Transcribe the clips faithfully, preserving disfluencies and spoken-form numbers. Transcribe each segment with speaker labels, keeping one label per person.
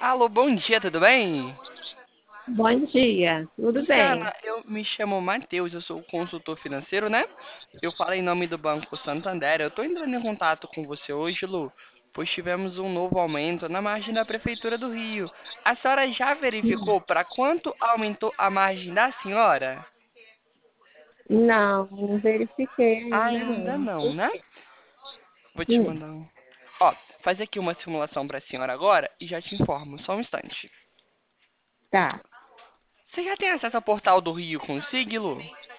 Speaker 1: Alô, bom dia, tudo bem?
Speaker 2: Bom dia, tudo bem?
Speaker 1: Luciana, eu me chamo Matheus, eu sou consultor financeiro, né? Eu falo em nome do Banco Santander. Eu estou entrando em contato com você hoje, Lu, pois tivemos um novo aumento na margem da Prefeitura do Rio. A senhora já verificou para quanto aumentou a margem da senhora?
Speaker 2: Não, não verifiquei ainda
Speaker 1: Ainda
Speaker 2: não.
Speaker 1: não, né? Vou te
Speaker 2: Hum,
Speaker 1: mandar um. Ó, fazer aqui uma simulação para a senhora agora e já te informo, só um instante.
Speaker 2: tá.
Speaker 1: Você já tem acesso ao portal do Rio Consigo, Lu?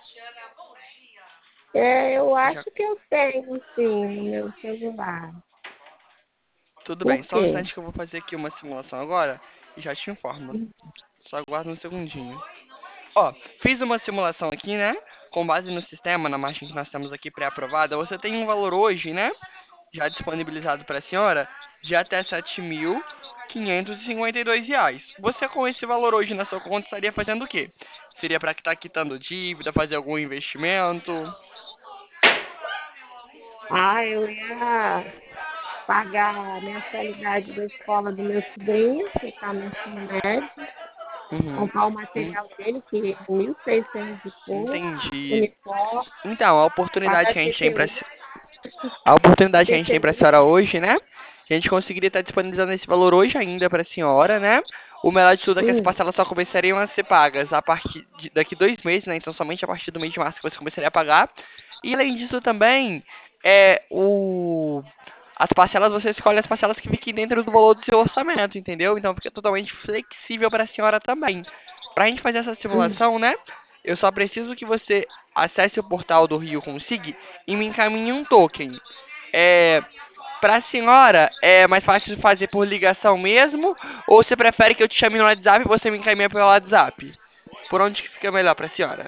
Speaker 2: É, eu
Speaker 1: Já.
Speaker 2: acho que eu tenho sim no meu celular.
Speaker 1: Tudo
Speaker 2: Por
Speaker 1: bem, só um
Speaker 2: quê?
Speaker 1: instante que eu vou fazer aqui uma simulação agora e já te informo. Só aguarda um segundinho. Ó, fiz uma simulação aqui, né? Com base no sistema, na margem que nós temos aqui pré-aprovada, você tem um valor hoje, né? Já disponibilizado para a senhora, de até sete mil quinhentos e cinquenta e dois reais. Você com esse valor hoje na sua conta estaria fazendo o quê? Seria para estar quitando dívida, fazer algum investimento?
Speaker 2: Ah, eu ia pagar a mensalidade da escola do meu sobrinho, que está no ensino médio,
Speaker 1: Uhum.
Speaker 2: comprar o
Speaker 1: Hum,
Speaker 2: material dele, que é mil e seiscentos e pouco,
Speaker 1: Entendi.
Speaker 2: uniforme,
Speaker 1: Então, a oportunidade
Speaker 2: pagar
Speaker 1: que a gente tem para
Speaker 2: I P T U,
Speaker 1: A oportunidade que a gente tem para a
Speaker 2: I P T U.
Speaker 1: senhora hoje, né? A gente conseguiria estar disponibilizando esse valor hoje ainda para a senhora, né? O melhor de tudo é que as
Speaker 2: Hum,
Speaker 1: parcelas só começariam a ser pagas a partir de daqui dois meses, né? Então somente a partir do mês de março que você começaria a pagar. E além disso também, é o as parcelas, você escolhe as parcelas que fiquem dentro do valor do seu orçamento, entendeu? Então fica totalmente flexível para a senhora também. Para a gente fazer essa
Speaker 2: hum.
Speaker 1: simulação, né? Eu só preciso que você acesse o portal do Rio Consig e me encaminhe um token. É, para a senhora, é mais fácil fazer por ligação mesmo? Ou você prefere que eu te chame no WhatsApp e você me encaminhe pelo WhatsApp? Por onde que fica melhor para a senhora?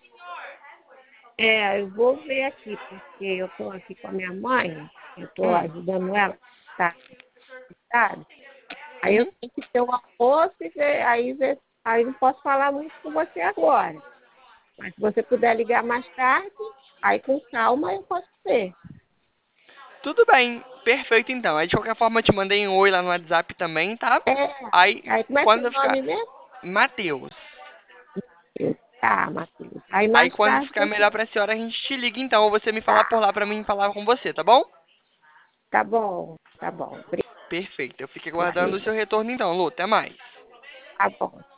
Speaker 2: É, eu vou ver aqui, porque eu estou aqui com a minha mãe, eu estou
Speaker 1: Hum,
Speaker 2: ajudando ela, tá? Sabe? Aí eu
Speaker 1: uhum.
Speaker 2: tenho que ter o almoço e ver, aí, ver, aí não posso falar muito com você agora. Mas se você puder ligar mais tarde, aí com calma eu posso ver.
Speaker 1: Tudo bem, perfeito então. Aí de qualquer forma eu te mandei um oi lá no WhatsApp também, tá? Aí
Speaker 2: É, aí como é
Speaker 1: quando
Speaker 2: seu
Speaker 1: eu ficar.
Speaker 2: nome mesmo?
Speaker 1: Matheus.
Speaker 2: Tá, Matheus. Aí
Speaker 1: Aí
Speaker 2: mais
Speaker 1: quando
Speaker 2: tarde
Speaker 1: ficar
Speaker 2: você.
Speaker 1: melhor pra senhora a gente te liga então, ou você me falar por
Speaker 2: Tá,
Speaker 1: lá pra mim falar com você, tá bom?
Speaker 2: tá bom, tá bom.
Speaker 1: Perfeito. Eu fico
Speaker 2: Obrigada.
Speaker 1: aguardando o seu retorno então, Lu. Até mais.
Speaker 2: Tá bom.